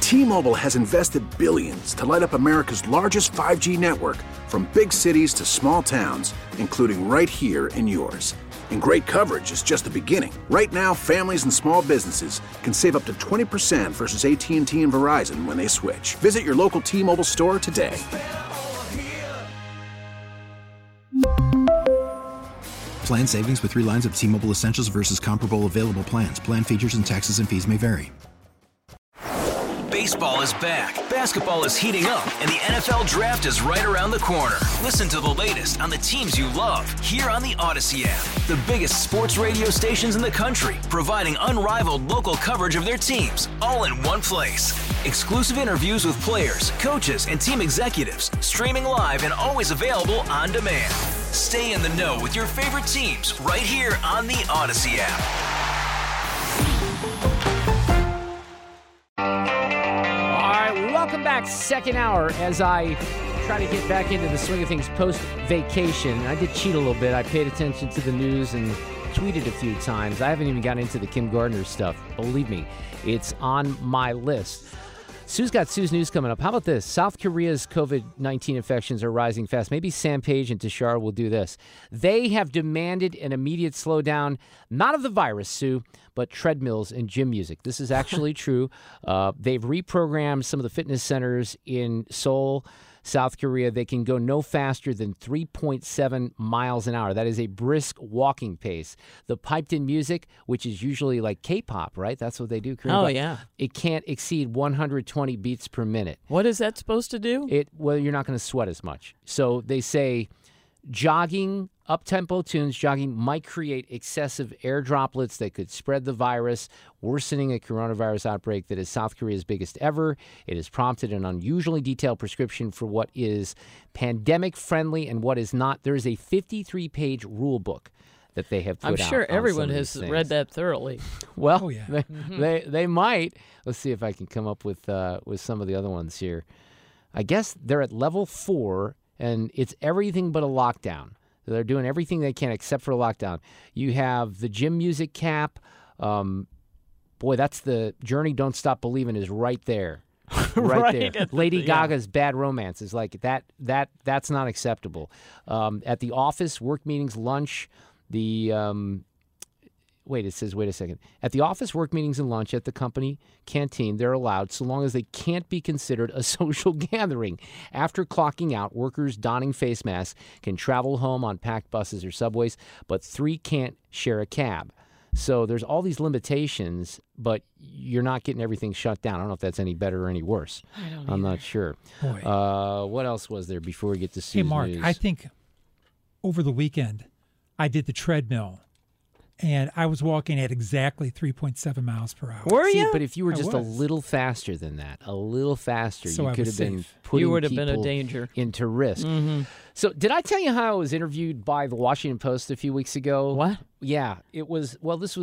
T-Mobile has invested billions to light up America's largest 5G network, from big cities to small towns, including right here in yours. And great coverage is just the beginning. Right now, families and small businesses can save up to 20% versus AT&T and Verizon when they switch. Visit your local T-Mobile store today. Plan savings with 3 lines of T-Mobile Essentials versus comparable available plans. Plan features and taxes and fees may vary. Baseball is back, basketball is heating up, and the NFL Draft is right around the corner. Listen to the latest on the teams you love here on the Odyssey app. The biggest sports radio stations in the country, providing unrivaled local coverage of their teams, all in one place. Exclusive interviews with players, coaches, and team executives, streaming live and always available on demand. Stay in the know with your favorite teams right here on the Odyssey app. Welcome back, second hour, as I try to get back into the swing of things post-vacation. I did cheat a little bit. I paid attention to the news and tweeted a few times. I haven't even gotten into the Kim Gardner stuff. Believe me, it's on my list. Sue's got Sue's News coming up. How about this? South Korea's COVID-19 infections are rising fast. Maybe Sam Page and Tashara will do this. They have demanded an immediate slowdown, not of the virus, Sue, but treadmills and gym music. This is actually true. They've reprogrammed some of the fitness centers in Seoul, South Korea. They can go no faster than 3.7 miles an hour. That is a brisk walking pace. The piped-in music, which is usually like K-pop, right? That's what they do. Oh, yeah. It can't exceed 120 beats per minute. What is that supposed to do? Well, you're not going to sweat as much. So they say jogging, up-tempo tunes, jogging might create excessive air droplets that could spread the virus, worsening a coronavirus outbreak that is South Korea's biggest ever. It has prompted an unusually detailed prescription for what is pandemic-friendly and what is not. There is a 53-page rule book that they have put out. I'm sure on everyone some of has these things. read that thoroughly. Well, they might. Let's see if I can come up with some of the other ones here. I guess they're at level 4, and it's everything but a lockdown. They're doing everything they can except for a lockdown. You have the gym music cap. Boy, that's the Journey Don't Stop Believin' is right there. Right there. Lady Gaga's Bad Romance is like that's not acceptable. At the office, work meetings, lunch, wait a second. At the office, work meetings, and lunch at the company canteen, they're allowed so long as they can't be considered a social gathering. After clocking out, workers donning face masks can travel home on packed buses or subways, but 3 can't share a cab. So there's all these limitations, but you're not getting everything shut down. I don't know if that's any better or any worse. I'm not sure. Boy. What else was there before we get to Sue's Hey, Mark, News? I think over the weekend I did the treadmill, and I was walking at exactly 3.7 miles per hour. Were you? But if you were I just was. a little faster than that, So you I could was have been safe. putting You would have been a people danger. into risk. Mm-hmm. So did I tell you how I was interviewed by the Washington Post a few weeks ago? What? Yeah, it was,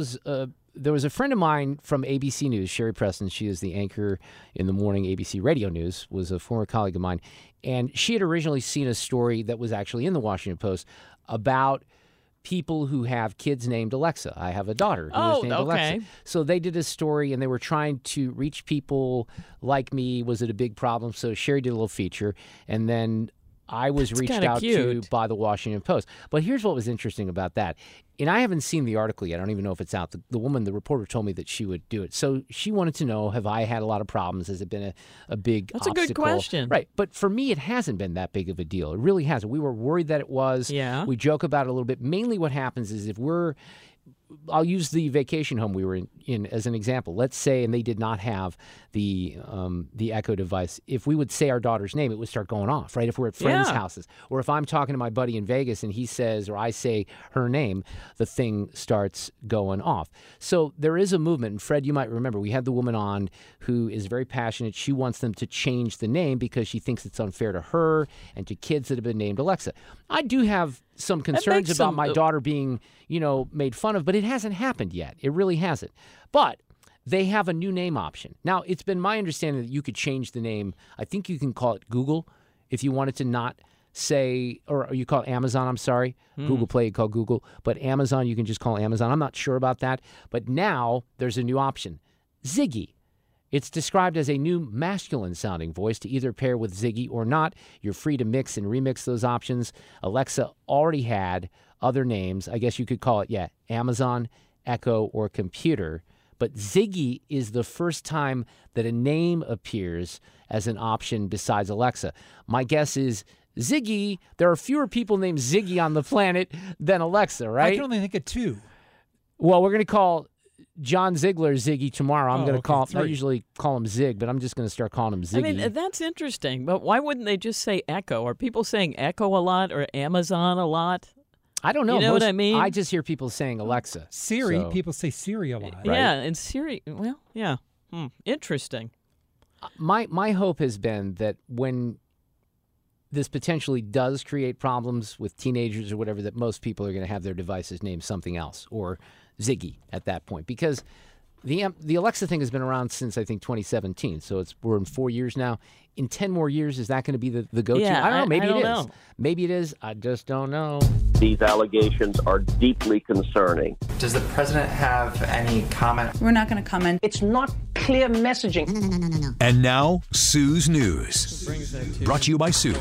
there was a friend of mine from ABC News, Sherry Preston. She is the anchor in the morning ABC radio news, was a former colleague of mine. And she had originally seen a story that was actually in the Washington Post about people who have kids named Alexa. I have a daughter who is named Alexa. So they did a story, and they were trying to reach people like me. Was it a big problem? So Sherry did a little feature, and then I was reached out to by the Washington Post. But here's what was interesting about that. And I haven't seen the article yet. I don't even know if it's out. The woman, the reporter, told me that she would do it. So she wanted to know, have I had a lot of problems? Has it been a big That's obstacle? a good question. Right. But for me, it hasn't been that big of a deal. It really hasn't. We were worried that it was. Yeah. We joke about it a little bit. Mainly what happens is if I'll use the vacation home we were in as an example. Let's say, and they did not have the Echo device. If we would say our daughter's name, it would start going off, right? If we're at friends' houses. Or if I'm talking to my buddy in Vegas and he says, or I say her name, the thing starts going off. So there is a movement. And Fred, you might remember, we had the woman on who is very passionate. She wants them to change the name because she thinks it's unfair to her and to kids that have been named Alexa. I do have some concerns about my daughter being, made fun of, but it hasn't happened yet. It really hasn't. But they have a new name option. Now, it's been my understanding that you could change the name. I think you can call it Google if you wanted to not say, or you call it Amazon, I'm sorry. Google Play, you call Google. But Amazon, you can just call Amazon. I'm not sure about that. But now there's a new option, Ziggy. It's described as a new masculine-sounding voice to either pair with Ziggy or not. You're free to mix and remix those options. Alexa already had other names. I guess you could call it, Amazon, Echo, or Computer. But Ziggy is the first time that a name appears as an option besides Alexa. My guess is Ziggy, there are fewer people named Ziggy on the planet than Alexa, right? I can only think of 2. Well, we're going to call John Ziegler Ziggy tomorrow. I'm going to call him, I 3. usually call him Zig, but I'm just going to start calling him Ziggy. I mean, that's interesting, but why wouldn't they just say Echo? Are people saying Echo a lot or Amazon a lot? I don't know. You know what I mean? I just hear people saying Alexa. Siri, so- people say Siri a lot. Right. Yeah, and Siri, well, yeah. Interesting. My hope has been that when this potentially does create problems with teenagers or whatever, that most people are going to have their devices named something else or Ziggy at that point, because the Alexa thing has been around since I think 2017, so we're in 4 years now. In 10 more years, is that going to be the go-to? Yeah, I don't know. Maybe I don't it is. know. Maybe it is. I just don't know. These allegations are deeply concerning. Does the president have any comment? We're not going to comment. It's not clear messaging. No. And now, Sue's News. Brought to you by Sue.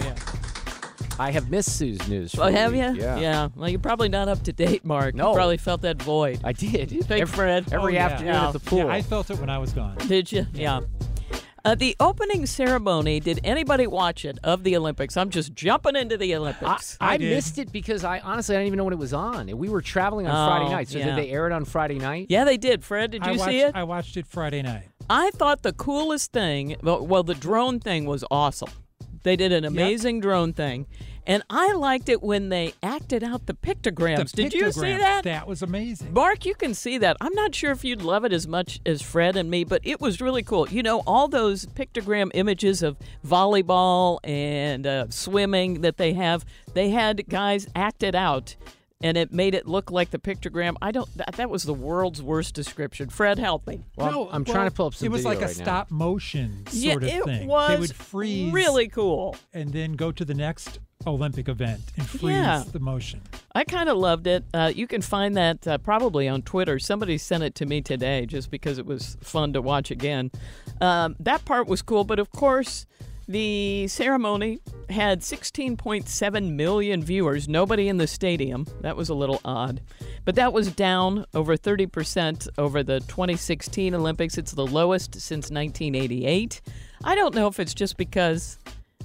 I have missed Sue's news. For Oh, a have week. you? Yeah. Well, you're probably not up to date, Mark. No. You probably felt that void. I did. Thanks, Fred. Every afternoon at the pool. Yeah, I felt it when I was gone. Did you? Yeah. The opening ceremony, did anybody watch it, of the Olympics? I'm just jumping into the Olympics. I did. missed it because I didn't even know when it was on. And we were traveling on Friday night. So yeah. did they air it on Friday night? Yeah, they did. Fred, did you see it? I watched it Friday night. I thought the coolest thing, well, the drone thing was awesome. They did an amazing drone thing. And I liked it when they acted out the pictograms. Did you see that? That was amazing. Mark, you can see that. I'm not sure if you'd love it as much as Fred and me, but it was really cool. You know, all those pictogram images of volleyball and swimming that they had guys act it out, and it made it look like the pictogram. That was the world's worst description. Fred, help me. Well, I'm trying to pull up some It was video like a right now. stop motion sort of it thing. was They would freeze really cool. and then go to the next Olympic event and freeze the motion. I kind of loved it. You can find that probably on Twitter. Somebody sent it to me today just because it was fun to watch again. That part was cool, but of course, the ceremony had 16.7 million viewers, nobody in the stadium. That was a little odd. But that was down over 30% over the 2016 Olympics. It's the lowest since 1988. I don't know if it's just because...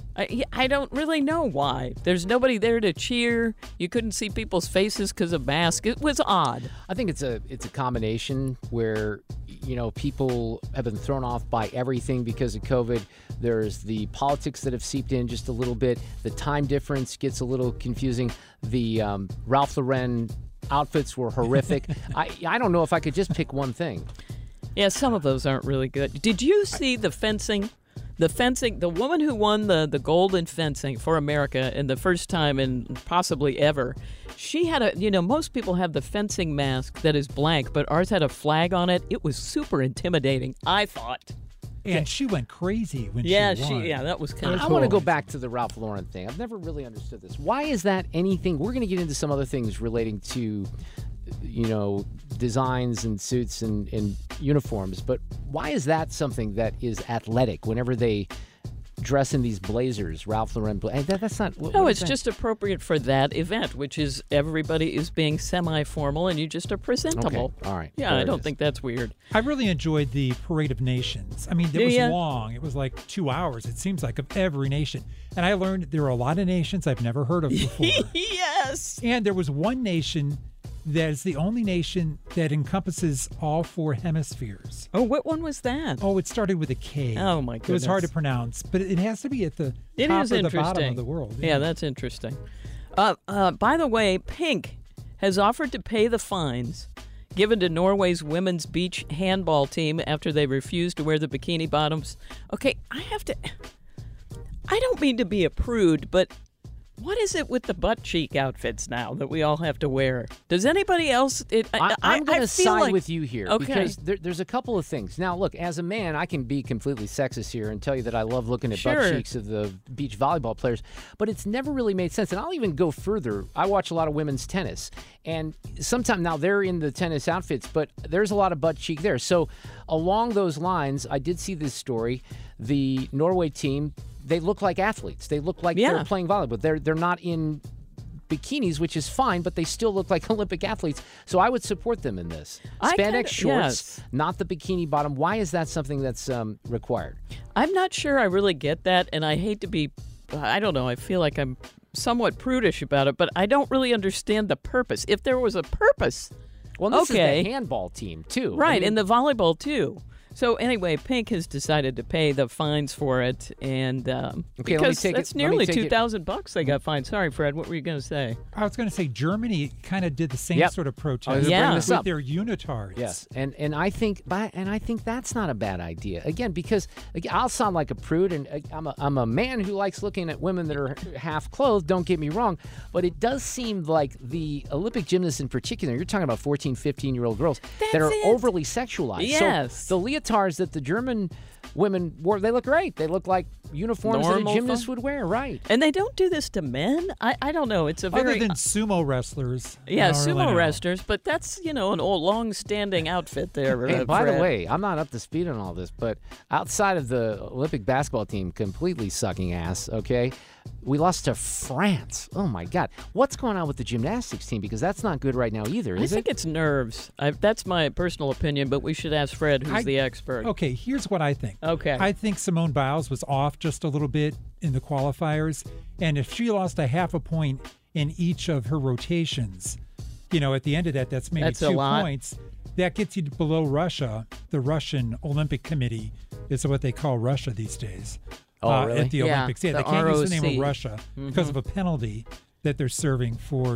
I don't really know why. There's nobody there to cheer. You couldn't see people's faces because of masks. It was odd. I think it's a combination where, you know, people have been thrown off by everything because of COVID. There's the politics that have seeped in just a little bit. The time difference gets a little confusing. The Ralph Lauren outfits were horrific. I don't know if I could just pick one thing. Yeah, some of those aren't really good. Did you see the fencing? The woman who won the gold in fencing for America in the first time in possibly ever, she had most people have the fencing mask that is blank, but ours had a flag on it. It was super intimidating, I thought. And she went crazy when she won. That was kind of I cool. want to go back to the Ralph Lauren thing. I've never really understood this. Why is that anything? We're going to get into some other things relating to, you know, designs and suits and uniforms, but why is that something that is athletic whenever they dress in these blazers, Ralph Lauren that's not... No, it's just appropriate for that event, which is everybody is being semi-formal and you just are presentable. Okay. All right. Yeah, There I it don't is. think that's weird. I really enjoyed the Parade of Nations. I mean, it was long. It was like 2 hours, it seems like, of every nation. And I learned there are a lot of nations I've never heard of before. Yes! And there was one nation that is the only nation that encompasses all 4 hemispheres. Oh, what one was that? Oh, it started with a K. Oh, my It was hard to goodness. pronounce, but it has to be at the It top is or the interesting. bottom of the world. Yeah, that's interesting. By the way, Pink has offered to pay the fines given to Norway's women's beach handball team after they refused to wear the bikini bottoms. Okay, I don't mean to be a prude, but What is it with the butt cheek outfits now that we all have to wear? Does anybody else? I'm going to side like, with you here okay. because there's a couple of things. Now, look, as a man, I can be completely sexist here and tell you that I love looking at butt cheeks of the beach volleyball players, but it's never really made sense. And I'll even go further. I watch a lot of women's tennis, and sometimes now they're in the tennis outfits, but there's a lot of butt cheek there. So along those lines, I did see this story. The Norway team, they look like athletes. They look like they're playing volleyball. They're not in bikinis, which is fine, but they still look like Olympic athletes. So I would support them in this. Spandex shorts, not the bikini bottom. Why is that something that's required? I'm not sure I really get that, and I hate to be, I don't know, I feel like I'm somewhat prudish about it, but I don't really understand the purpose. If there was a purpose, well, this is the handball team, too. Right, and the volleyball, too. So anyway, Pink has decided to pay the fines for it, and because that's nearly $2,000 they got fined. Sorry, Fred, what were you going to say? I was going to say Germany kind of did the same sort of protest with their unitards. Yes, and I think that's not a bad idea. Again, because I'll sound like a prude, and I'm a man who likes looking at women that are half clothed. Don't get me wrong, but it does seem like the Olympic gymnasts in particular. You're talking about 14, 15-year-old girls that are overly sexualized. Yes. So the leotards that the German women wore, they look great. They look like uniforms that a gymnast would wear, right? And they don't do this to men? I don't know. It's a very... Other than sumo wrestlers. Yeah, sumo wrestlers, but that's, an old long-standing outfit there. Hey, by the way, I'm not up to speed on all this, but outside of the Olympic basketball team completely sucking ass, okay, we lost to France. Oh, my God. What's going on with the gymnastics team? Because that's not good right now either, is it? I think it's nerves. That's my personal opinion, but we should ask Fred, who's the expert. Okay, here's what I think. Okay. I think Simone Biles was off just a little bit in the qualifiers, and if she lost a half a point in each of her rotations, at the end of that, that's maybe 2 points. That gets you below Russia. The Russian Olympic Committee is what they call Russia these days. Oh, really? At the Olympics. Yeah, they can't use the name of Russia because of a Mm-hmm. penalty that they're serving for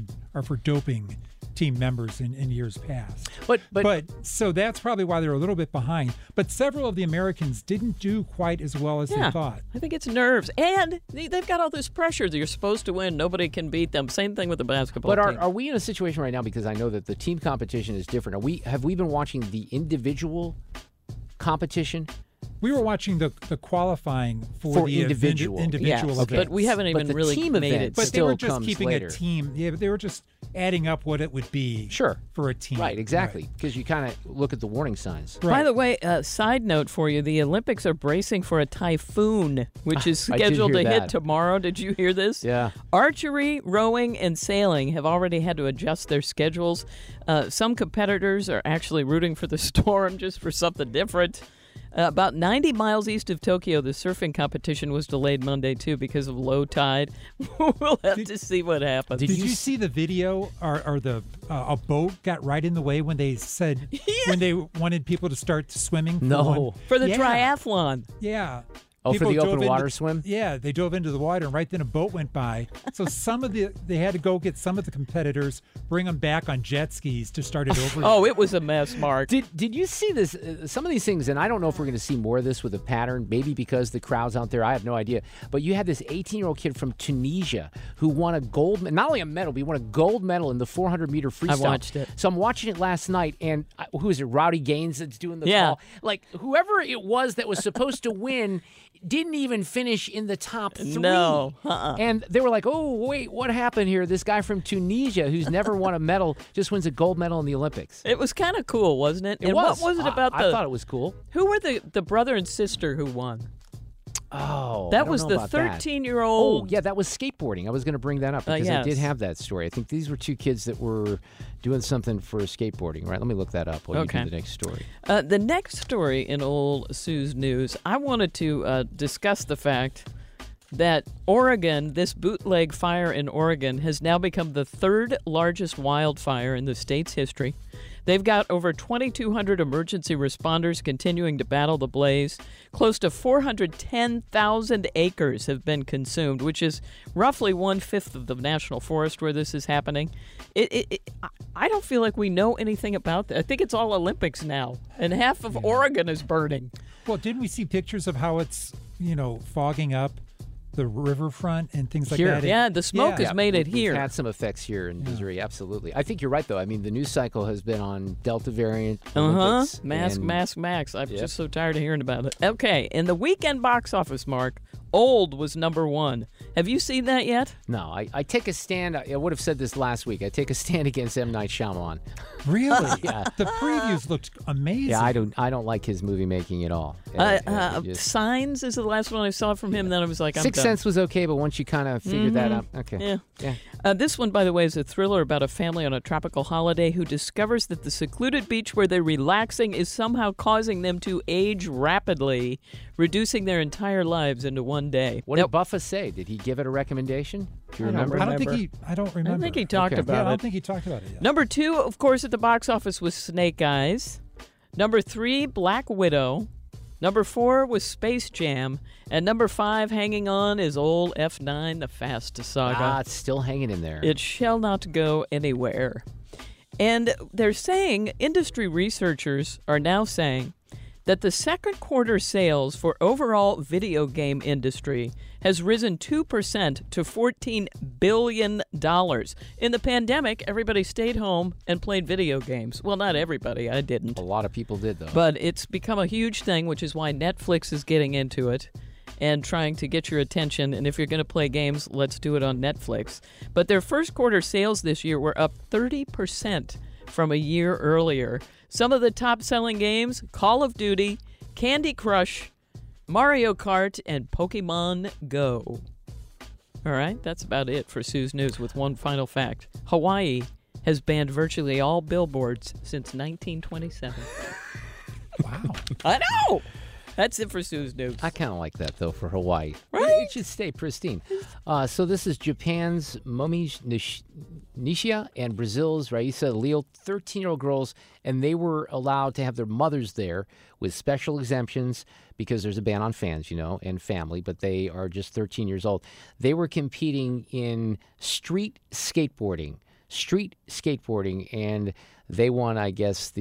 doping team members in years past. But so that's probably why they're a little bit behind. But several of the Americans didn't do quite as well as they thought. I think it's nerves. And they've got all this pressure that you're supposed to win. Nobody can beat them. Same thing with the basketball team. But are we in a situation right now, because I know that the team competition is different, have we been watching the individual competition? We were watching the qualifying for the individual yes, events. but we haven't even really team made event it. But they were just comes keeping later. a team. Yeah, but they were just adding up what it would be for a team. Right, exactly. Because you kind of look at the warning signs. Right. By the way, side note for you, the Olympics are bracing for a typhoon, which is scheduled to hit tomorrow. Did you hear this? Yeah. Archery, rowing, and sailing have already had to adjust their schedules. Some competitors are actually rooting for the storm just for something different. About 90 miles east of Tokyo, the surfing competition was delayed Monday, too, because of low tide. We'll have to see what happens. Did you see the video or a boat got right in the way when they said when they wanted people to start swimming? For the triathlon. Yeah. Oh, People for the open water into, swim? Yeah, they dove into the water, and right then a boat went by. So they had to go get some of the competitors, bring them back on jet skis to start it over. Oh, it was a mess, Mark. Did you see this? Some of these things, and I don't know if we're going to see more of this with a pattern, maybe because the crowd's out there. I have no idea. But you had this 18-year-old kid from Tunisia who won a gold, not only a medal, but he won a gold medal in the 400-meter freestyle. I watched it. So I'm watching it last night, and who is it, Rowdy Gaines that's doing the call? Like, whoever it was that was supposed to win didn't even finish in the top 3. No. And they were like, oh, wait, what happened here? This guy from Tunisia who's never won a medal just wins a gold medal in the Olympics. It was kind of cool, wasn't it? It and was. What was it about I thought it was cool. Who were the brother and sister who won? Oh, that was the 13-year-old. Oh, yeah, that was skateboarding. I was going to bring that up because I did have that story. I think these were 2 kids that were doing something for skateboarding, right? Let me look that up while you do the next story. The next story in old Sue's news, I wanted to discuss the fact that Oregon, this bootleg fire in Oregon, has now become the 3rd largest wildfire in the state's history. They've got over 2,200 emergency responders continuing to battle the blaze. Close to 410,000 acres have been consumed, which is roughly 1/5 of the national forest where this is happening. I don't feel like we know anything about that. I think it's all Olympics now, and half of Oregon is burning. Well, didn't we see pictures of how it's, fogging up the riverfront and things like here. that. Yeah, the smoke has made it here. We've had some effects here in Missouri, absolutely. I think you're right, though. I mean, the news cycle has been on Delta variant. Mask. I'm just so tired of hearing about it. Okay, in the weekend box office, Mark, Old was number 1. Have you seen that yet? No, I take a stand. I would have said this last week. I take a stand against M. Night Shyamalan. Really? Yeah. The previews looked amazing. Yeah, I don't like his movie making at all. Signs is the last one I saw from him. Then I was like, I'm Sixth done. Sense was okay, but once you kind of figured that out, okay. Yeah. This one, by the way, is a thriller about a family on a tropical holiday who discovers that the secluded beach where they're relaxing is somehow causing them to age rapidly, reducing their entire lives into one day. What did Buffa say? Did he give it a recommendation? Do you remember? I don't remember. I think he talked about it. I don't think he talked about it yet. Number 2, of course, at the box office was Snake Eyes. Number 3, Black Widow. Number 4 was Space Jam. And number 5, hanging on, is old F9, the Fast Saga. It's still hanging in there. It shall not go anywhere. And they're saying, industry researchers are now saying, that the second quarter sales for overall video game industry has risen 2% to $14 billion. In the pandemic, everybody stayed home and played video games. Well, not everybody. I didn't. A lot of people did, though. But it's become a huge thing, which is why Netflix is getting into it and trying to get your attention. And if you're going to play games, let's do it on Netflix. But their first quarter sales this year were up 30% from a year earlier. Some of the top-selling games, Call of Duty, Candy Crush, Mario Kart, and Pokemon Go. All right, that's about it for Sue's News with one final fact. Hawaii has banned virtually all billboards since 1927. Wow. I know! That's it for Sue's News. I kind of like that, though, for Hawaii. Right? It should stay pristine. So this is Japan's Momi Nishia and Brazil's Raisa Leo, 13-year-old girls, and they were allowed to have their mothers there with special exemptions because there's a ban on fans, and family, but they are just 13 years old. They were competing in street skateboarding, and they won, I guess,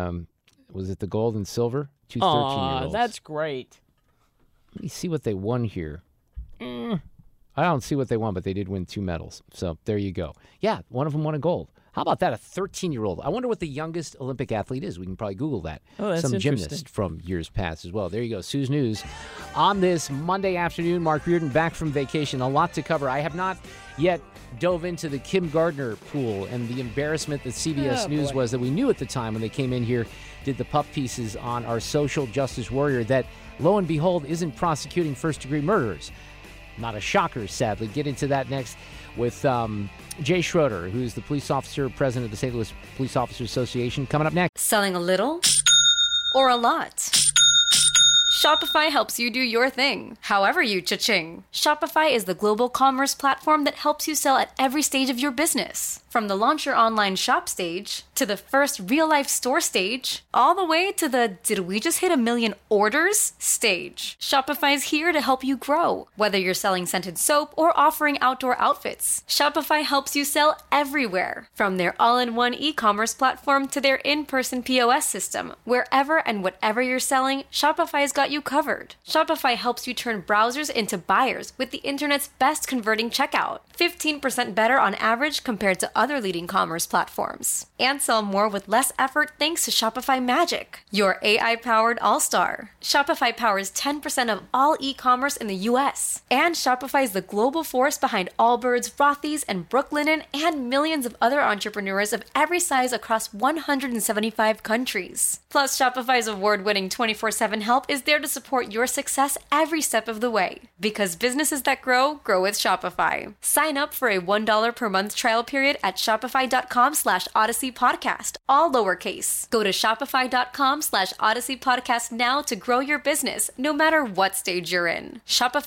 was it the gold and silver? 2 13-year-olds. That's great. Let me see what they won here. I don't see what they won, but they did win 2 medals. So there you go. Yeah, one of them won a gold. How about that, a 13-year-old? I wonder what the youngest Olympic athlete is. We can probably Google that. Oh, that's Some interesting. gymnast from years past as well. There you go. Sue's News on this Monday afternoon. Mark Reardon back from vacation. A lot to cover. I have not yet dove into the Kim Gardner pool and the embarrassment that CBS News was that we knew at the time when they came in here, did the puff pieces on our social justice warrior that, lo and behold, isn't prosecuting first-degree murderers. Not a shocker, sadly. Get into that next with Jay Schroeder, who's the police officer president of the St. Louis Police Officers Association. Coming up next. Selling a little or a lot? Shopify helps you do your thing, however you cha-ching. Shopify is the global commerce platform that helps you sell at every stage of your business. From the launch your online shop stage, to the first real-life store stage, all the way to the did we just hit 1 million orders stage. Shopify's here to help you grow. Whether you're selling scented soap or offering outdoor outfits, Shopify helps you sell everywhere. From their all-in-one e-commerce platform to their in-person POS system. Wherever and whatever you're selling, Shopify's got you covered. Shopify helps you turn browsers into buyers with the internet's best converting checkout. 15% better on average compared to other leading commerce platforms. And sell more with less effort thanks to Shopify Magic, your AI-powered all-star. Shopify powers 10% of all e-commerce in the U.S. And Shopify is the global force behind Allbirds, Rothy's, and Brooklinen, and millions of other entrepreneurs of every size across 175 countries. Plus, Shopify's award-winning 24/7 help is there to support your success every step of the way. Because businesses that grow, grow with Shopify. Sign up for a $1 per month trial period at shopify.com/Odyssey Podcast, all lowercase. Go to shopify.com/Odyssey Podcast now to grow your business, no matter what stage you're in.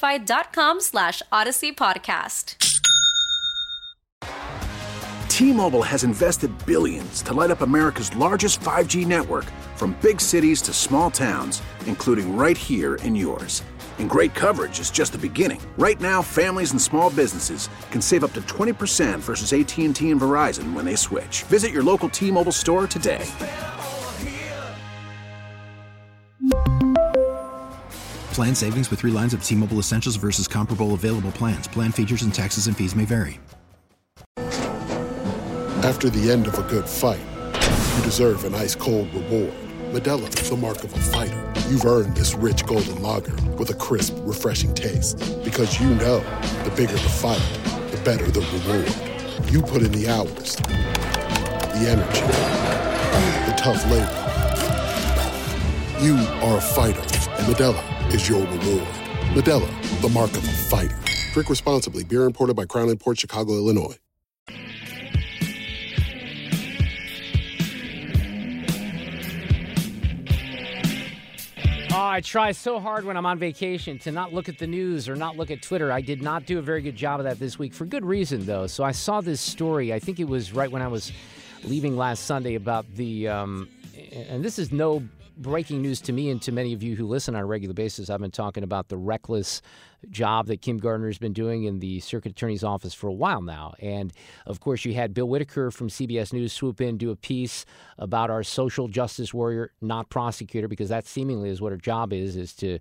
Shopify.com/Odyssey Podcast. T-Mobile has invested billions to light up America's largest 5G network, from big cities to small towns, including right here in yours. And great coverage is just the beginning. Right now, families and small businesses can save up to 20% versus AT&T and Verizon when they switch. Visit your local T-Mobile store today. Plan savings with 3 lines of T-Mobile Essentials versus comparable available plans. Plan features and taxes and fees may vary. After the end of a good fight, you deserve an ice-cold reward. Modelo is the mark of a fighter. You've earned this rich golden lager with a crisp, refreshing taste. Because you know, the bigger the fight, the better the reward. You put in the hours, the energy, the tough labor. You are a fighter, and Modelo is your reward. Modelo, the mark of a fighter. Drink responsibly. Beer imported by Crown Imports, Chicago, Illinois. Oh, I try so hard when I'm on vacation to not look at the news or not look at Twitter. I did not do a very good job of that this week, for good reason, though. So I saw this story, I think it was right when I was leaving last Sunday, about the, and this is no breaking news to me and to many of you who listen on a regular basis. I've been talking about the reckless job that Kim Gardner's been doing in the circuit attorney's office for a while now. And, of course, you had Bill Whitaker from CBS News swoop in, do a piece about our social justice warrior, not prosecutor, because that seemingly is what her job is to,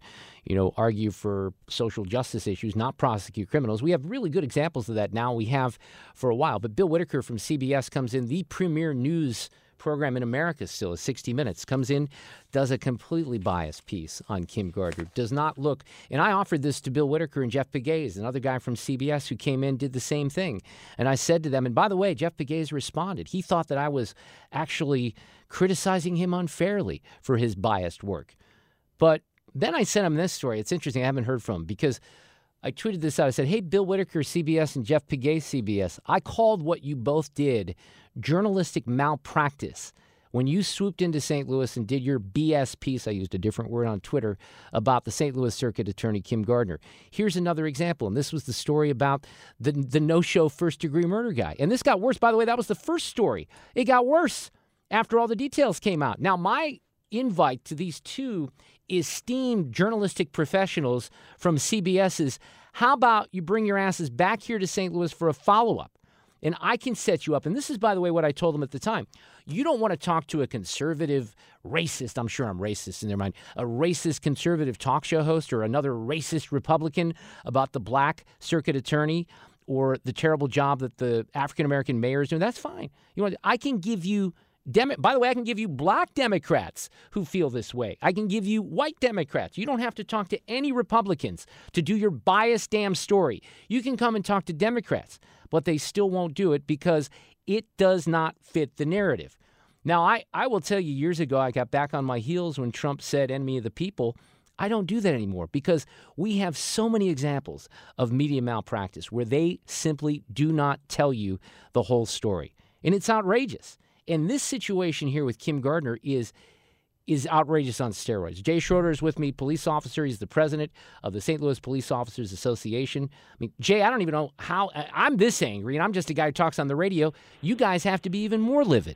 argue for social justice issues, not prosecute criminals. We have really good examples of that now. We have for a while. But Bill Whitaker from CBS comes in, the premier news program in America still is 60 Minutes, comes in, does a completely biased piece on Kim Gardner, does not look, and I offered this to Bill Whitaker and Jeff Pegues, another guy from CBS who came in, did the same thing. And I said to them, and by the way, Jeff Pegues responded. He thought that I was actually criticizing him unfairly for his biased work. But then I sent him this story. It's interesting. I haven't heard from him because I tweeted this out. I said, hey, Bill Whitaker, CBS, and Jeff Pegues, CBS, I called what you both did journalistic malpractice when you swooped into St. Louis and did your BS piece, I used a different word on Twitter, about the St. Louis Circuit Attorney Kim Gardner. Here's another example, and this was the story about the no-show first-degree murder guy. And this got worse. By the way, that was the first story. It got worse after all the details came out. Now, my invite to these two esteemed journalistic professionals from CBS is, how about you bring your asses back here to St. Louis for a follow-up? And I can set you up. And this is, by the way, what I told them at the time. You don't want to talk to a conservative racist, I'm sure I'm racist in their mind, a racist conservative talk show host or another racist Republican about the black circuit attorney or the terrible job that the African-American mayor is doing. That's fine. I can give you by the way, I can give you black Democrats who feel this way. I can give you white Democrats. You don't have to talk to any Republicans to do your biased damn story. You can come and talk to Democrats, but they still won't do it because it does not fit the narrative. Now, I will tell you, years ago, I got back on my heels when Trump said enemy of the people. I don't do that anymore because we have so many examples of media malpractice where they simply do not tell you the whole story. And it's outrageous. And this situation here with Kim Gardner is outrageous on steroids. Jay Schroeder is with me, police officer. He's the president of the St. Louis Police Officers Association. I mean, Jay, I don't even know how I'm this angry, and I'm just a guy who talks on the radio. You guys have to be even more livid.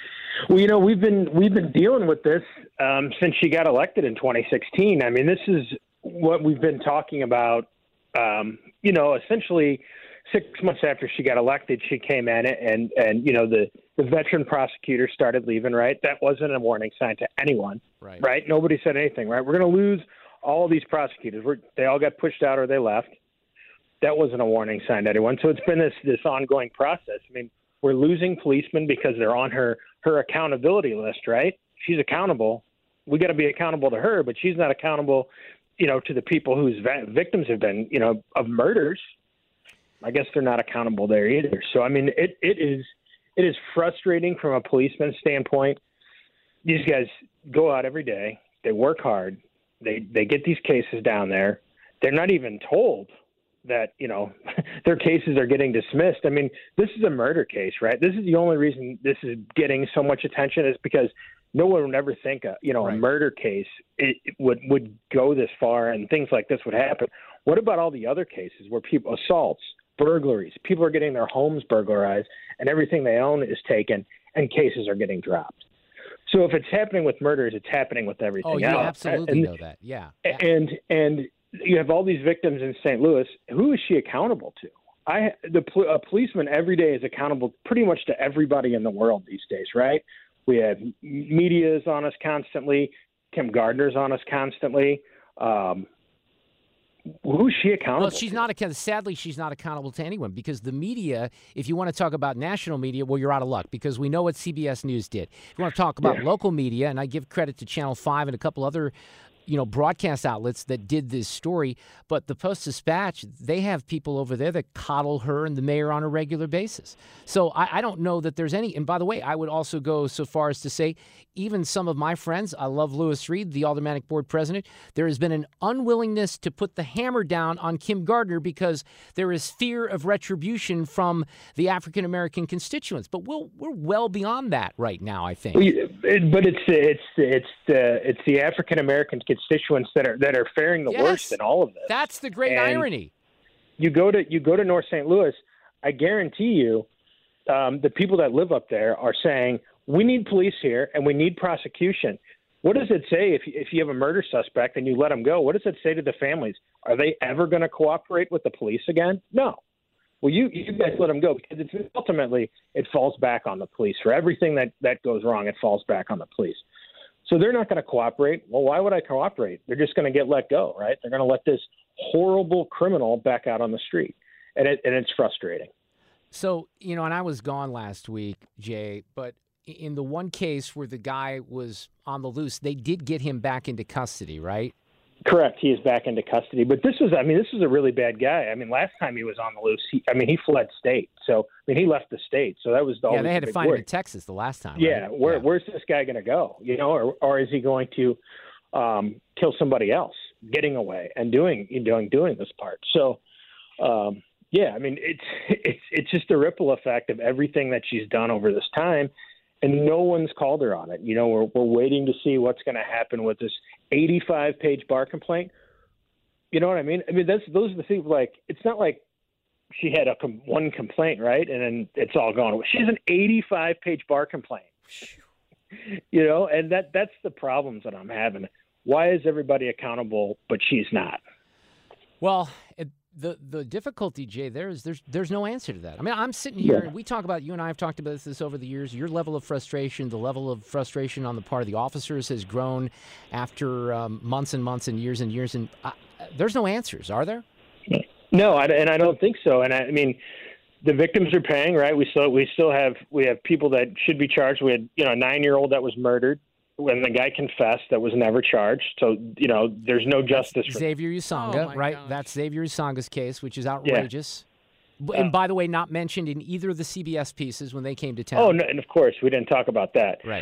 Well, we've been dealing with this since she got elected in 2016. I mean, this is what we've been talking about. Essentially 6 months after she got elected, she came in and the veteran prosecutor started leaving, right? That wasn't a warning sign to anyone, right? Nobody said anything, right? We're going to lose all these prosecutors. They all got pushed out or they left. That wasn't a warning sign to anyone. So it's been this ongoing process. I mean, we're losing policemen because they're on her accountability list, right? She's accountable. We got to be accountable to her, but she's not accountable, to the people whose victims have been, of murders. I guess they're not accountable there either. So, I mean, it is frustrating from a policeman's standpoint. These guys go out every day. They work hard. They get these cases down there. They're not even told that, their cases are getting dismissed. I mean, this is a murder case, right? This is the only reason this is getting so much attention is because no one would ever think a murder case would go this far and things like this would happen. What about all the other cases where assaults, burglaries, people are getting their homes burglarized and everything they own is taken and cases are getting dropped? So if it's happening with murders, it's happening with everything else. Oh, you absolutely know that. Yeah. And you have all these victims in St. Louis. Who is she accountable to? A policeman every day is accountable pretty much to everybody in the world these days, right? We have media is on us constantly. Kim Gardner's on us constantly. who's she accountable? Well, she's not accountable. Sadly, she's not accountable to anyone because the media, if you want to talk about national media, well, you're out of luck because we know what CBS News did. If you want to talk about local media, and I give credit to Channel 5 and a couple other broadcast outlets that did this story, but the Post-Dispatch, they have people over there that coddle her and the mayor on a regular basis. So I don't know that there's any. And by the way, I would also go so far as to say, even some of my friends, I love Louis Reed, the Aldermanic Board president, there has been an unwillingness to put the hammer down on Kim Gardner because there is fear of retribution from the African-American constituents. But we're well beyond that right now, I think. But it's the African-American constituents that are faring the worst in all of this. That's the great irony. You go to North St. Louis, I guarantee you, the people that live up there are saying, we need police here and we need prosecution. What does it say if you have a murder suspect and you let them go? What does it say to the families? Are they ever going to cooperate with the police again? No. Well, you guys let them go because ultimately it falls back on the police. For everything that goes wrong, it falls back on the police. So they're not going to cooperate. Well, why would I cooperate? They're just going to get let go, right? They're going to let this horrible criminal back out on the street, and it's frustrating. So, and I was gone last week, Jay, but in the one case where the guy was on the loose, they did get him back into custody, right? Correct. He is back into custody. But this was a really bad guy. Last time he was on the loose, he fled state. So, he left the state. So that was the they had to find him in Texas the last time. Yeah. Right? Where's this guy going to go? Or is he going to kill somebody else, getting away and doing this part? So, it's just a ripple effect of everything that she's done over this time. And no one's called her on it. We're waiting to see what's going to happen with this 85-page bar complaint. You know what I mean? Those are the things. Like, it's not like she had one complaint, right, and then it's all gone. She has an 85-page bar complaint. And that's the problems that I'm having. Why is everybody accountable, but she's not? Well, the difficulty, Jay, there's no answer to that. I'm sitting here, and we talk about, you and I have talked about this over the years, your level of frustration, the level of frustration on the part of the officers has grown after months and months and years, and there's no answers, are there? No, and I don't think so. And the victims are paying, right? We still have people that should be charged. We had, a 9-year-old that was murdered when the guy confessed that was never charged. So, there's no justice. That's Xavier Usanga, right? Gosh. That's Xavier Usanga's case, which is outrageous. Yeah. And by the way, not mentioned in either of the CBS pieces when they came to town. Oh, no, and of course, we didn't talk about that. Right.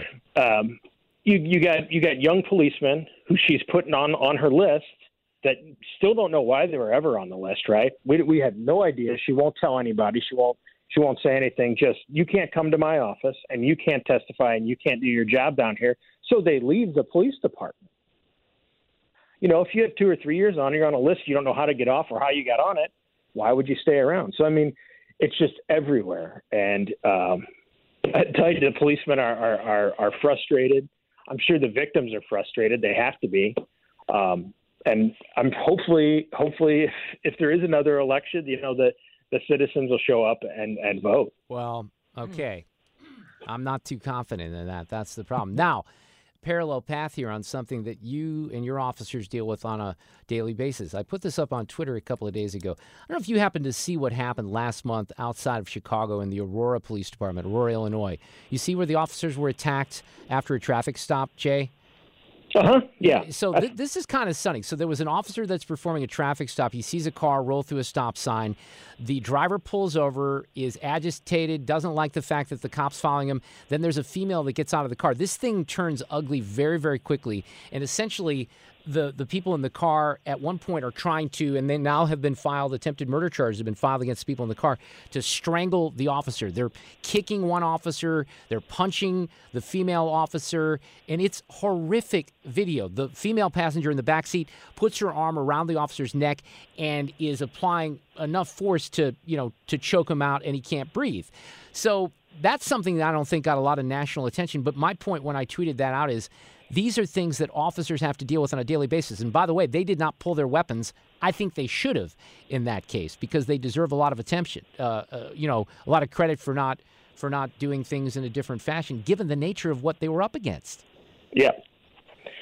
You got young policemen who she's putting on her list that still don't know why they were ever on the list, right? We have no idea. She won't tell anybody. She won't say anything. Just, you can't come to my office and you can't testify and you can't do your job down here. So they leave the police department. If you have 2 or 3 years on, you're on a list, you don't know how to get off or how you got on it, why would you stay around? So, it's just everywhere. And I tell you, the policemen are frustrated. I'm sure the victims are frustrated. They have to be. And I'm hopefully if there is another election, the citizens will show up and vote. Well, okay. I'm not too confident in that. That's the problem. Now, parallel path here on something that you and your officers deal with on a daily basis. I put this up on Twitter a couple of days ago. I don't know if you happened to see what happened last month outside of Chicago in the Aurora Police Department, Aurora, Illinois. You see where the officers were attacked after a traffic stop, Jay? Yeah. So this is kind of stunning. So there was an officer that's performing a traffic stop. He sees a car roll through a stop sign. The driver pulls over, is agitated, doesn't like the fact that the cop's following him. Then there's a female that gets out of the car. This thing turns ugly very, very quickly. And essentially, the people in the car at one point are trying to, and they now have been filed, attempted murder charges have been filed against people in the car to strangle the officer. They're kicking one officer, they're punching the female officer, and it's horrific video. The female passenger in the back seat puts her arm around the officer's neck and is applying enough force to choke him out, and he can't breathe. So that's something that I don't think got a lot of national attention. But my point when I tweeted that out is, these are things that officers have to deal with on a daily basis. And by the way, they did not pull their weapons. I think they should have in that case because they deserve a lot of attention. A lot of credit for not doing things in a different fashion, given the nature of what they were up against. Yeah.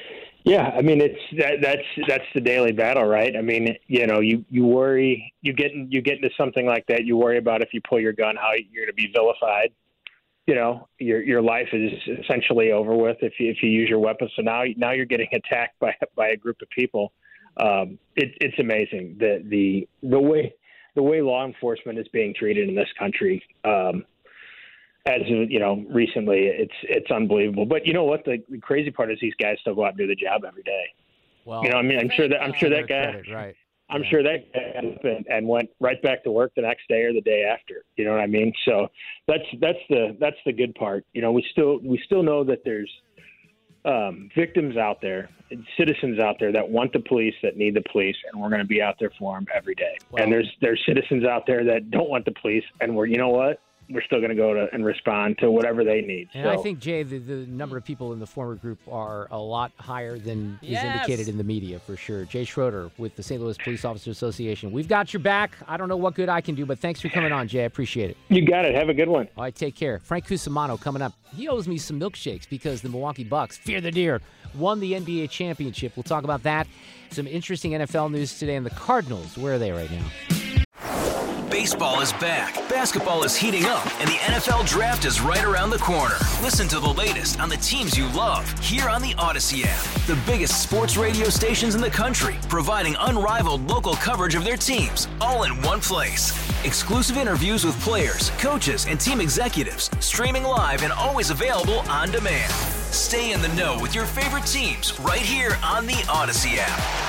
Yeah, I mean that's the daily battle, right? I mean, you worry, you get into something like that. You worry about if you pull your gun, how you're going to be vilified. Your life is essentially over with if you use your weapon. So now you're getting attacked by a group of people. It's amazing the way law enforcement is being treated in this country. As recently, it's unbelievable. But you know what? The crazy part is these guys still go out and do the job every day. Well, I'm sure that guy. Right. I'm sure that guy got up and went right back to work the next day or the day after. You know what I mean? So that's the good part. We still know that there's victims out there, citizens out there that want the police, that need the police, and we're going to be out there for them every day. Well, and there's citizens out there that don't want the police, and we're still going to go and respond to whatever they need. And I think, Jay, the number of people in the former group are a lot higher than is indicated in the media, for sure. Jay Schroeder with the St. Louis Police Officers Association. We've got your back. I don't know what good I can do, but thanks for coming on, Jay. I appreciate it. You got it. Have a good one. All right, take care. Frank Cusimano coming up. He owes me some milkshakes because the Milwaukee Bucks, fear the deer, won the NBA championship. We'll talk about that. Some interesting NFL news today. And the Cardinals, where are they right now? Baseball is back, basketball is heating up, and the NFL Draft is right around the corner. Listen to the latest on the teams you love here on the Odyssey app. The biggest sports radio stations in the country, providing unrivaled local coverage of their teams, all in one place. Exclusive interviews with players, coaches, and team executives, streaming live and always available on demand. Stay in the know with your favorite teams right here on the Odyssey app.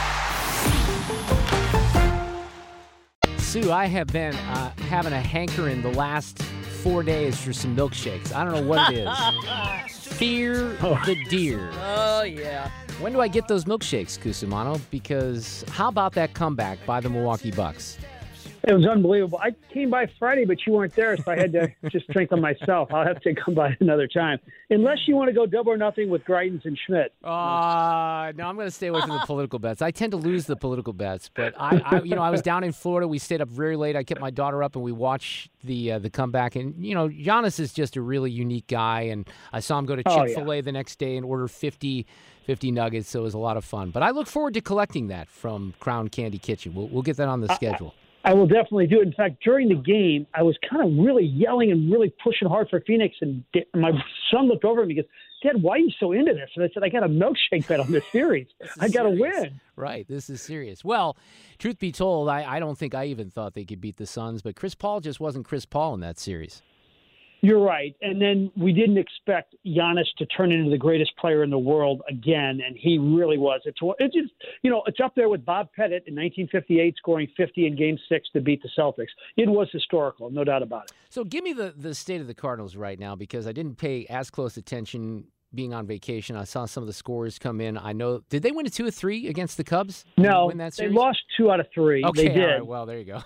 Sue, I have been having a hankering the last 4 days for some milkshakes. I don't know what it is. Fear the deer. Oh, yeah. When do I get those milkshakes, Cusimano? Because how about that comeback by the Milwaukee Bucks? It was unbelievable. I came by Friday, but you weren't there, so I had to just drink them myself. I'll have to come by another time. Unless you want to go double or nothing with Greitens and Schmidt. No, I'm going to stay away from the political bets. I tend to lose the political bets, but I was down in Florida. We stayed up very late. I kept my daughter up, and we watched the comeback. And, Giannis is just a really unique guy, and I saw him go to Chick-fil-A the next day and order 50 nuggets, so it was a lot of fun. But I look forward to collecting that from Crown Candy Kitchen. We'll get that on the schedule. I will definitely do it. In fact, during the game, I was kind of really yelling and really pushing hard for Phoenix, and my son looked over at me and goes, Dad, why are you so into this? And I said, I got a milkshake bet on this series. I got to win. Right, this is serious. Well, truth be told, I don't think I even thought they could beat the Suns, but Chris Paul just wasn't Chris Paul in that series. You're right. And then we didn't expect Giannis to turn into the greatest player in the world again, and he really was. It's just, it's up there with Bob Pettit in 1958 scoring 50 in Game 6 to beat the Celtics. It was historical, no doubt about it. So give me the state of the Cardinals right now, because I didn't pay as close attention being on vacation. I saw some of the scores come in. I know, did they win a 2 of 3 against the Cubs? No, win that they series? lost 2 out of 3. Okay, they did. All right, well, there you go.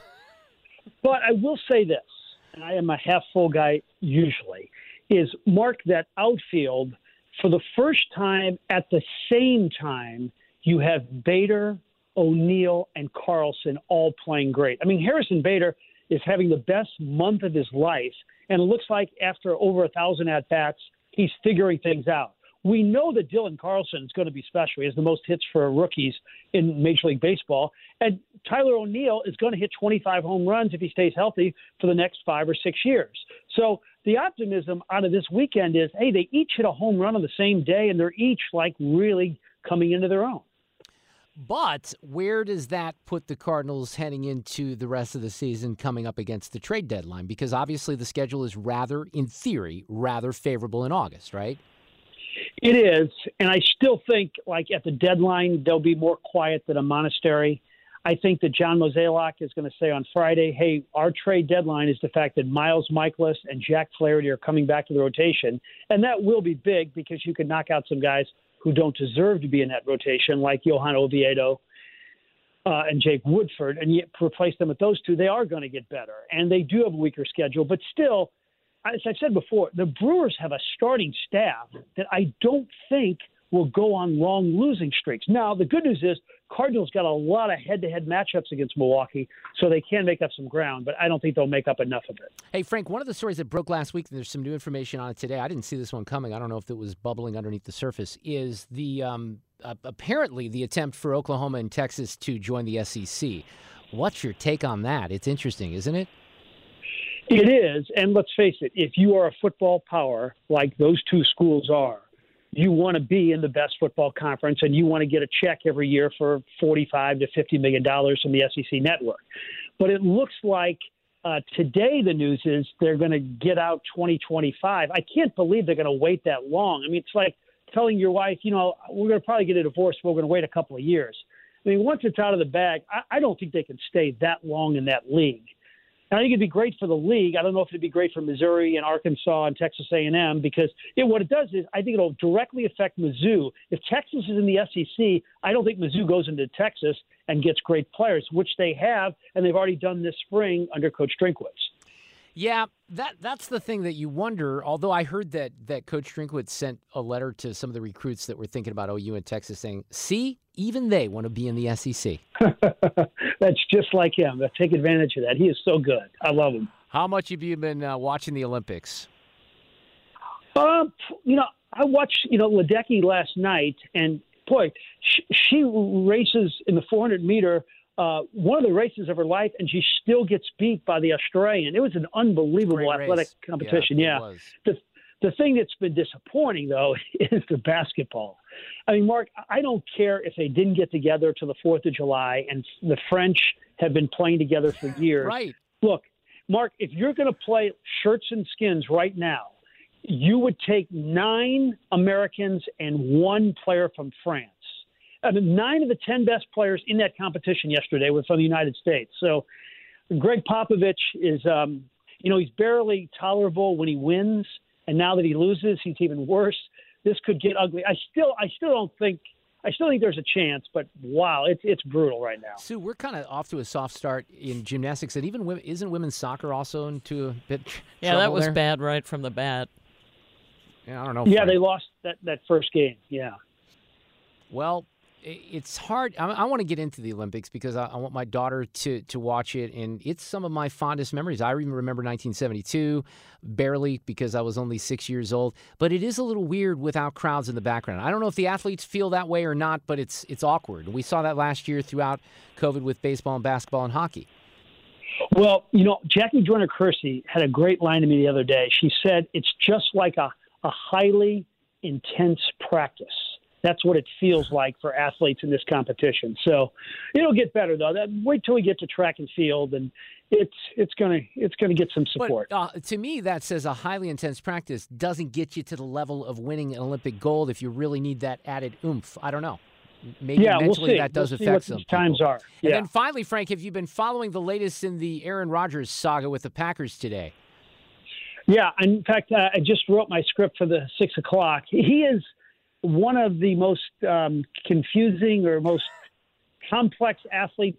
But I will say this, and I am a half-full guy usually, is mark that outfield for the first time at the same time you have Bader, O'Neill, and Carlson all playing great. I mean, Harrison Bader is having the best month of his life, and it looks like after over 1,000 at-bats, he's figuring things out. We know that Dylan Carlson is going to be special. He has the most hits for rookies in Major League Baseball. And Tyler O'Neill is going to hit 25 home runs if he stays healthy for the next 5 or 6 years. So the optimism out of this weekend is, hey, they each hit a home run on the same day, and they're each really coming into their own. But where does that put the Cardinals heading into the rest of the season coming up against the trade deadline? Because obviously the schedule is in theory, rather favorable in August, right? It is, and I still think, at the deadline, they'll be more quiet than a monastery. I think that John Mozeliak is going to say on Friday, hey, our trade deadline is the fact that Miles Mikolas and Jack Flaherty are coming back to the rotation, and that will be big because you can knock out some guys who don't deserve to be in that rotation, like Johan Oviedo and Jake Woodford, and yet replace them with those two. They are going to get better, and they do have a weaker schedule, but still, as I've said before, the Brewers have a starting staff that I don't think will go on long losing streaks. Now, the good news is Cardinals got a lot of head-to-head matchups against Milwaukee, so they can make up some ground, but I don't think they'll make up enough of it. Hey, Frank, one of the stories that broke last week, and there's some new information on it today, I didn't see this one coming, I don't know if it was bubbling underneath the surface, is the apparently the attempt for Oklahoma and Texas to join the SEC. What's your take on that? It's interesting, isn't it? It is, and let's face it, if you are a football power like those two schools are, you want to be in the best football conference, and you want to get a check every year for $45 to $50 million from the SEC network. But it looks like today the news is they're going to get out 2025. I can't believe they're going to wait that long. I mean, it's like telling your wife, we're going to probably get a divorce, but we're going to wait a couple of years. I mean, once it's out of the bag, I don't think they can stay that long in that league. I think it'd be great for the league. I don't know if it'd be great for Missouri and Arkansas and Texas A&M because what it does is I think it'll directly affect Mizzou. If Texas is in the SEC, I don't think Mizzou goes into Texas and gets great players, which they have, and they've already done this spring under Coach Drinkwitz. Yeah, that's the thing that you wonder, although I heard that Coach Drinkwitz sent a letter to some of the recruits that were thinking about OU and Texas saying, see, even they want to be in the SEC. That's just like him. Take advantage of that. He is so good. I love him. How much have you been watching the Olympics? I watched, Ledecky last night, and boy, she races in the 400 meter, one of the races of her life, and she still gets beat by the Australian. It was an unbelievable athletic competition. Yeah. The thing that's been disappointing, though, is the basketball. I mean, Mark, I don't care if they didn't get together till the 4th of July, and the French have been playing together for years. Right. Look, Mark, if you're going to play shirts and skins right now, you would take 9 Americans and 1 player from France. I mean, 9 of the 10 best players in that competition yesterday were from the United States. So Greg Popovich is, he's barely tolerable when he wins. And now that he loses, he's even worse. This could get ugly. I still think there's a chance, but wow, it's brutal right now. Sue, we're kind of off to a soft start in gymnastics, and even isn't women's soccer also into a bit? Yeah, that was bad right from the bat. Yeah, I don't know. Yeah, they lost that first game. Yeah. Well, it's hard. I want to get into the Olympics because I want my daughter to watch it, and it's some of my fondest memories. I even remember 1972, barely because I was only 6 years old. But it is a little weird without crowds in the background. I don't know if the athletes feel that way or not, but it's awkward. We saw that last year throughout COVID with baseball and basketball and hockey. Well, Jackie Joyner-Kersee had a great line to me the other day. She said it's just like a highly intense practice. That's what it feels like for athletes in this competition. So it'll get better though. Wait till we get to track and field, and it's gonna get some support. But, to me, that says a highly intense practice doesn't get you to the level of winning an Olympic gold if you really need that added oomph. I don't know. Maybe mentally we'll see. That does we'll affect see some what times people. are. Yeah. And then finally, Frank, have you been following the latest in the Aaron Rodgers saga with the Packers today? Yeah. In fact, I just wrote my script for the 6 o'clock. He is one of the most confusing or most complex athletes.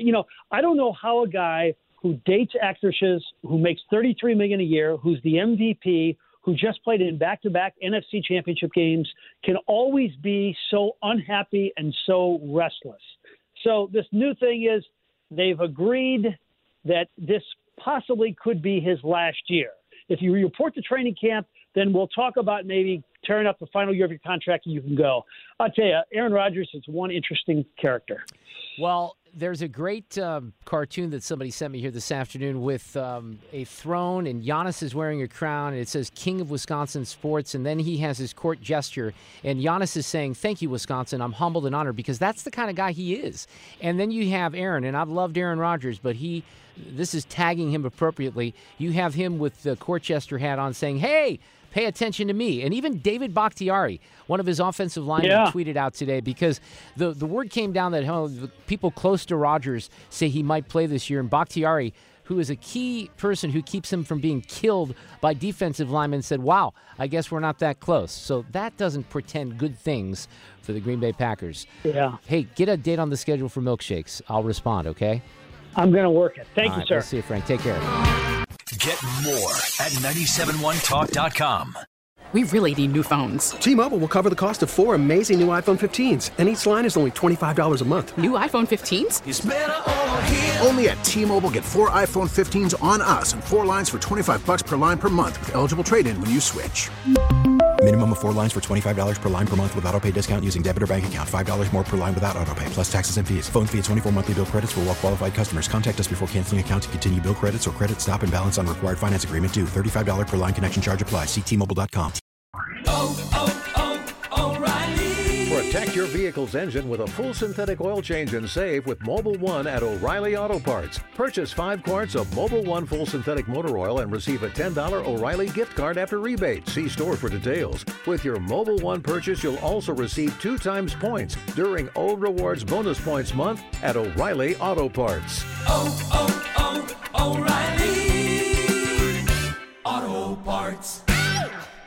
I don't know how a guy who dates actresses, who makes $33 million a year, who's the MVP, who just played in back-to-back NFC championship games, can always be so unhappy and so restless. So this new thing is they've agreed that this possibly could be his last year. If you report to training camp, then we'll talk about maybe tearing up the final year of your contract and you can go. I'll tell you, Aaron Rodgers is one interesting character. Well, there's a great cartoon that somebody sent me here this afternoon with a throne, and Giannis is wearing a crown, and it says King of Wisconsin Sports, and then he has his court gesture, and Giannis is saying, thank you, Wisconsin, I'm humbled and honored, because that's the kind of guy he is. And then you have Aaron, and I've loved Aaron Rodgers, but this is tagging him appropriately. You have him with the court gesture hat on saying, hey, pay attention to me. And even David Bakhtiari, one of his offensive linemen, tweeted out today because the word came down that the people close to Rodgers say he might play this year. And Bakhtiari, who is a key person who keeps him from being killed by defensive linemen, said, wow, I guess we're not that close. So that doesn't portend good things for the Green Bay Packers. Yeah. Hey, get a date on the schedule for milkshakes. I'll respond, okay? I'm going to work it. Thank you, sir. We'll see you, Frank. Take care. Get more at 971talk.com. We really need new phones. T-Mobile will cover the cost of 4 amazing new iPhone 15s, and each line is only $25 a month. New iPhone 15s? It's better over here. Only at T-Mobile, get 4 iPhone 15s on us and 4 lines for $25 per line per month with eligible trade-in when you switch. Minimum of 4 lines for $25 per line per month with autopay discount using debit or bank account. $5 more per line without autopay, plus taxes and fees. Phone fee at 24 monthly bill credits for well-qualified customers. Contact us before canceling account to continue bill credits or credit stop and balance on required finance agreement due. $35 per line connection charge applies. See T-Mobile.com. Protect your vehicle's engine with a full synthetic oil change and save with Mobil 1 at O'Reilly Auto Parts. Purchase 5 quarts of Mobil 1 full synthetic motor oil and receive a $10 O'Reilly gift card after rebate. See store for details. With your Mobil 1 purchase, you'll also receive 2 times points during O Rewards Bonus Points Month at O'Reilly Auto Parts. O'Reilly Auto Parts.